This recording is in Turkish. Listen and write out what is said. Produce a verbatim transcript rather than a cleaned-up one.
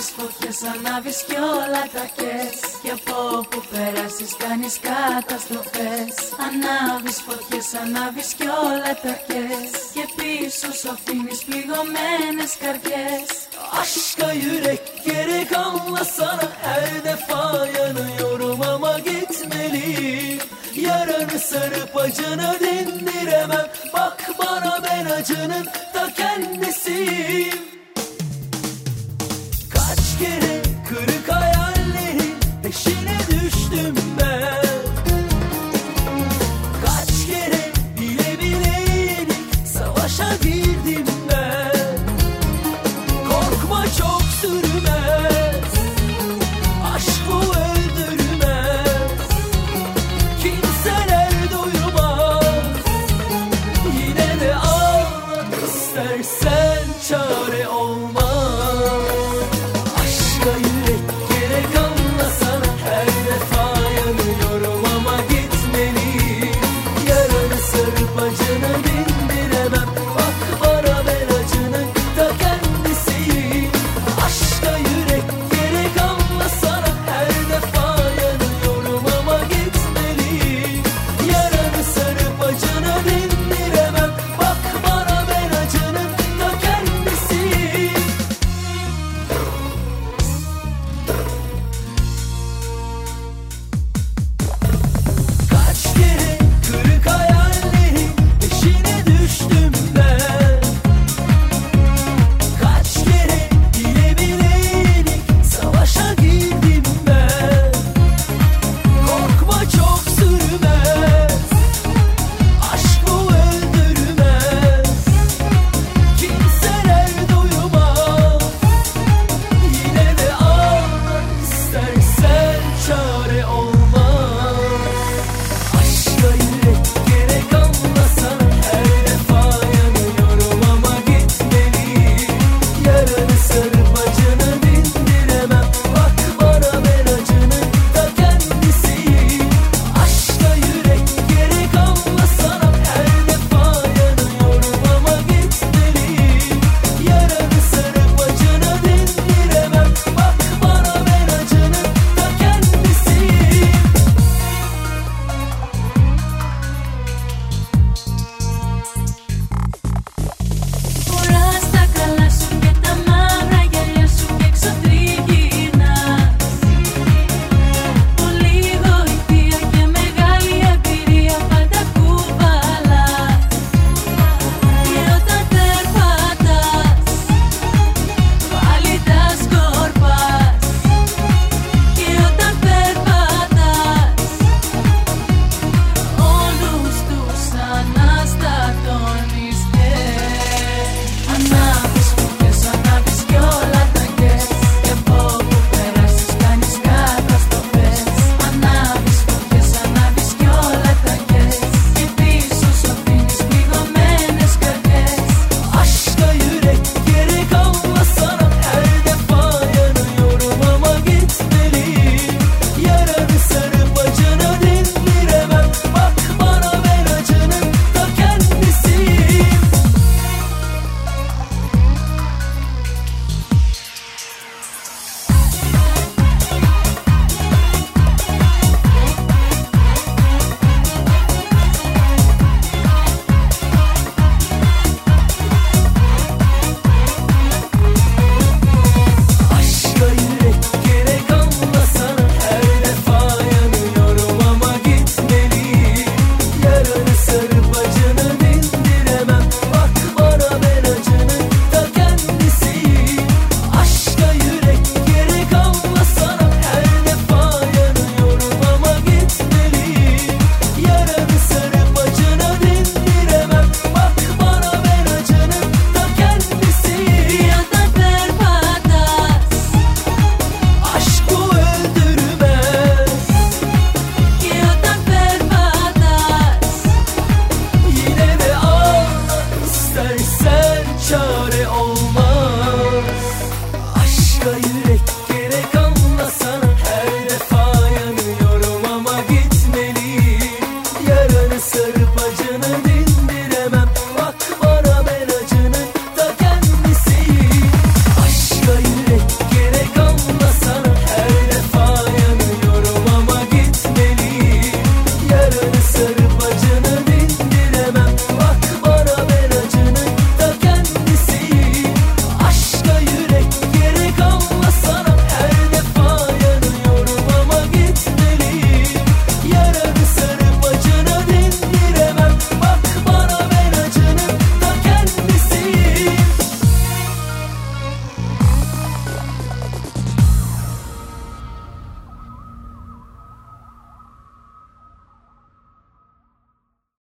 Ανάβεις φωτιές, ανάβεις κι όλα τα κες. Και από όπου περάσεις κάνεις καταστροφές. Ανάβεις φωτιές, ανάβεις κι όλα τα kez. Και πίσω σου αφήνεις πληγωμένες καρδιές. Aşka yürek gerek anlasana, her defa yanıyorum ama gitmeliyim. Yaranı sarıp acını dindiremem. Bak bana, ben acının ta kendisiyim. Kaç kere kırık hayallerin peşine düştüm ben. Kaç kere bile bile yenik savaşa girdim ben. Korkma, çok sürmez, aşk bu öldürmez. Kimseler doyurmaz, yine de ağla istersen, çare olmaz. Aşka yürek gerek anlasana, her defa yanıyorum ama gitmeliyim. Yaranı sarıp acını dindiremem. Bak bana, ben acının ta kendisiyim. Aşka yürek gerek anlasana, her defa yanıyorum ama gitmeliyim. Yaranı sarıp acını dindiremem. Bak bana, ben acının ta kendisiyim. Kaç kere kırık hayallerin peşine düştüm ben. Kaç kere bile bile yenik savaşa girdim ben. Korkma, çok sürmez, aşk bu öldürmez. Kimseler doyurmaz, yine de ağla istersen, çare olmaz. Aşka yürek gerek anlasana, her defa yanıyorum ama gitmeliyim. Yaranı sarıp acını dindiremem. Bak bana, ben acının ta kendisiyim. Aşka yürek gerek anlasana, her defa yanıyorum ama gitmeliyim. Yaranı sarıp acını dindiremem. Bak bana, ben acının ta kendisiyim. Φοράς τα καλά σου και τα μαύρα γυαλιά σου και έξω τριγυρνάς. Πολύ γοητεία και μεγάλη εμπειρία πάντα κουβαλάς. Και όταν περπατάς πάλι τα σκορπάς. Και όταν περπατάς όλους τους αναστατώνεις. Ανάβεις φωτιές, ανάβεις κι όλα τα kez. Και από όπου περάσεις κάνεις καταστροφές. Ανάβεις φωτιές, ανάβεις κι όλα τα kez. Και πίσω σου αφήνεις πληγωμένες καρδιές. Aşka yürek gerek anlasana, her defa yanıyorum ama gitmeliyim. Yaranı sarıp acını dindiremem. Bak bana, ben acının ta kendisiyim. Aşka yürek gerek anlasana, her defa yanıyorum ama gitmeliyim. Yaranı sarıp acını dindiremem. Bak bana, ben acının ta kendisiyim. Aşka yürek gerek anlasana, her defa yanıyorum ama gitmeliyim. Yaranı sarıp acını dindiremem. Bak bana, ben acının ta kendisiyim. Και όταν περπατάς Aşk bu öldürmez, και όταν περπατάς yine de ağla istersen, çare olmaz. Aşka yürek